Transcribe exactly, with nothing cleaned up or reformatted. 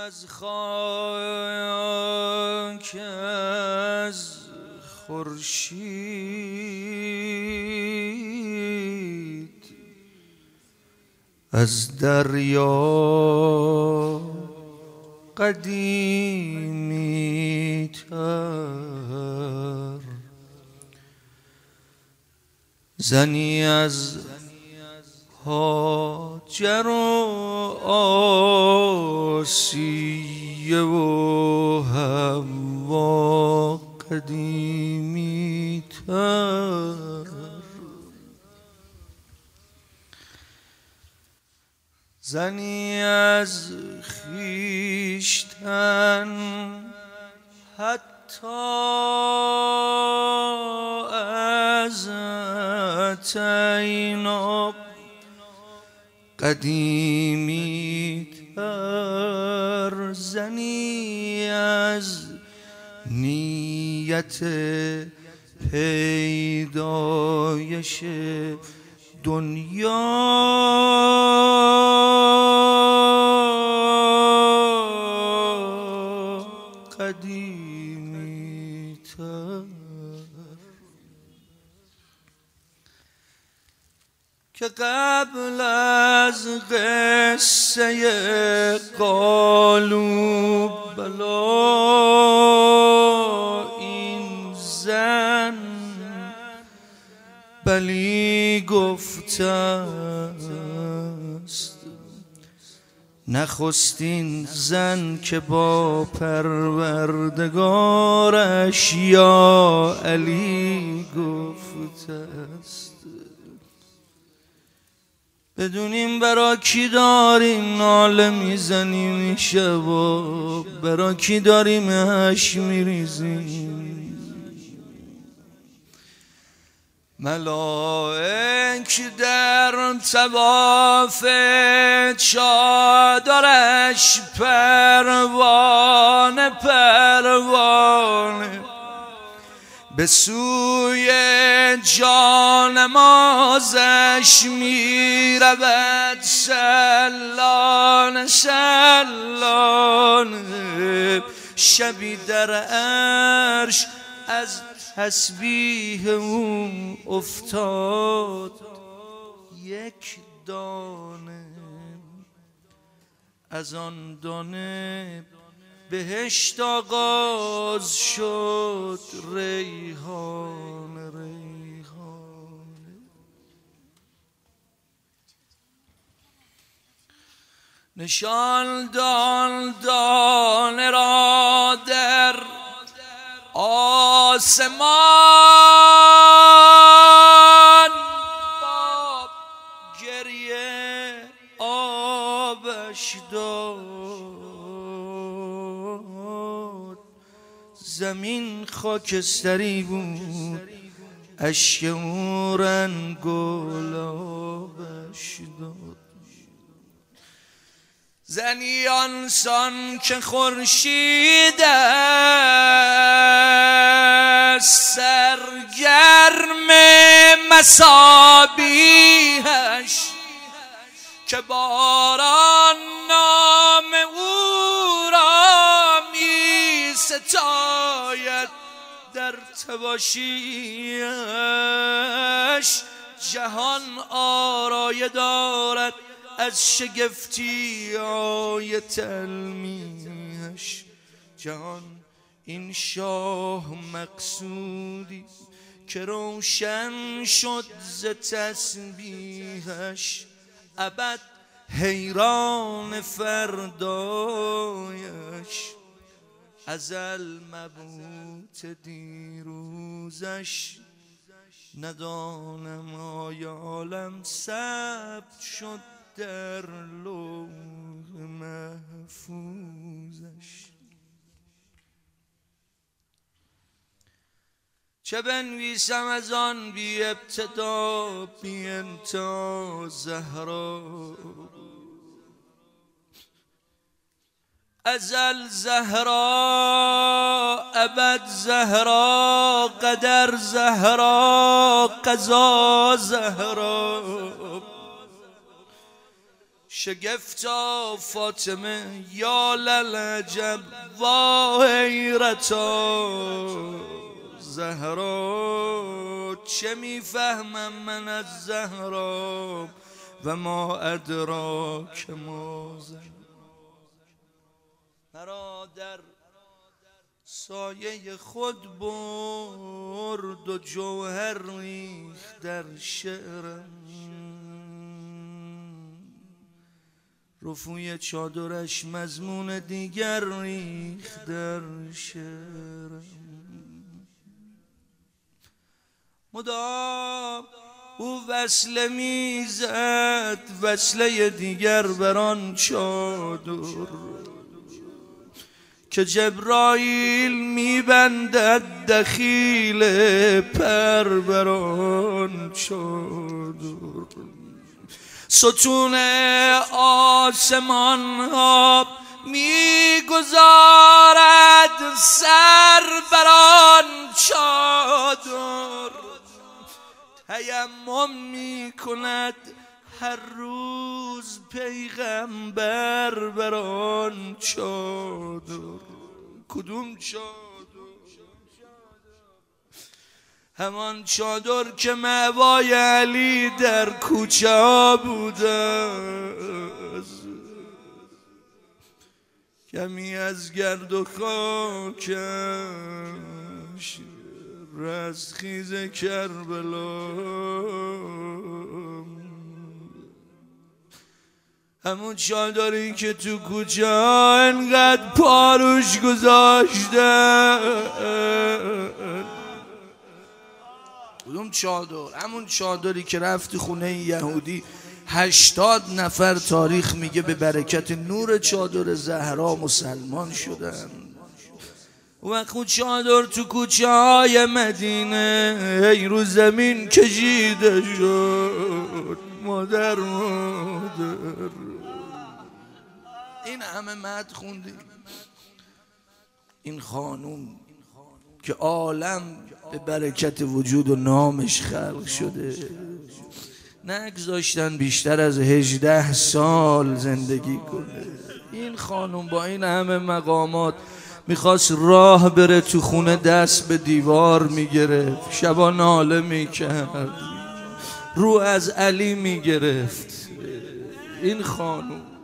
از خاک از خورشید از دریا قدیمی تر زنی از هاجر و آسیه و حوا قدیمی تر زنی از خویشتن حتی از عتینا قدیمی تر زنی از نیت پیدایش دنیا قدیمی تر که قبل از قصه قالوا بلا این زن بلی گفته است نخستین زن که با پروردگارش یا علی گفته است. بدونیم برا کی داریم ناله میزنیم این شبا، برا کی داریم هش میریزیم. ملائک در طواف چادرش پروانه پروانه به سوی جانمازش می رود سلانه سلانه. شبی در عرش از تسبیح او افتاد یک دانه، از آن دانه بهشت آغاز شد ریحان ریحان. نشان دان دانه را در آسمان با گریه آبش داد. زمین خاکستری بود اشک او رنگ گلابش داد. زنی آنسان که خورشید است سرگرم مصابیحش که باران نام او را می ستاید در طواشیش. جهان آرایه دارد از شگفتی های تلمیحش. جهان این شاه مقصودی که روشن شد ز تسبیحش. ابد حیران فردایش ازل مبعوث دیروزش. ندانم آیا عالم ثبت شد در لوح محفوظش. چه بنویسم از آن بی ابتدا بی انتها زهرا. ازل زهرا ابد زهرا قدر زهرا قضا زهرا. شگفتا فاطمه یا للعجب وا حیرتا زهرا چه میفهمم من از زهرا و ما ادراک ما زهرا مرا در سایه خود برد و جوهر ریخت در شعرم رفوی چادرش مضمون دیگر ریخت در شعرم مدام او وصله میزد وصله دیگر بران چادر که جبرائیل میبندد دخیل پر بران چادر ستون آسمان ها میگذارد سر بران چادر تیمم میکند هر روز پیغمبر بران چادر کدوم چادر؟ همان چادر که مأوای علی در کوچه ها بوده کمی از گرد و خاکش رستخیز کربلا همون چادری که تو کوچه ها انقدر پاروش گذاشته کدوم چادر؟ همون چادری که رفتی خونه یهودی هشتاد نفر تاریخ میگه به برکت نور چادر زهرا مسلمان شدن و خود چادر تو کوچه های مدینه ای رو زمین کشیده شد مادر مادر این همه مد خوندیم این خانوم که عالم به برکت وجود و نامش خلق شده نگذاشتن بیشتر از هجده سال زندگی کنه این خانوم با این همه مقامات میخواست راه بره تو خونه دست به دیوار میگرفت شبا ناله میکرد رو از علی میگرفت این خانوم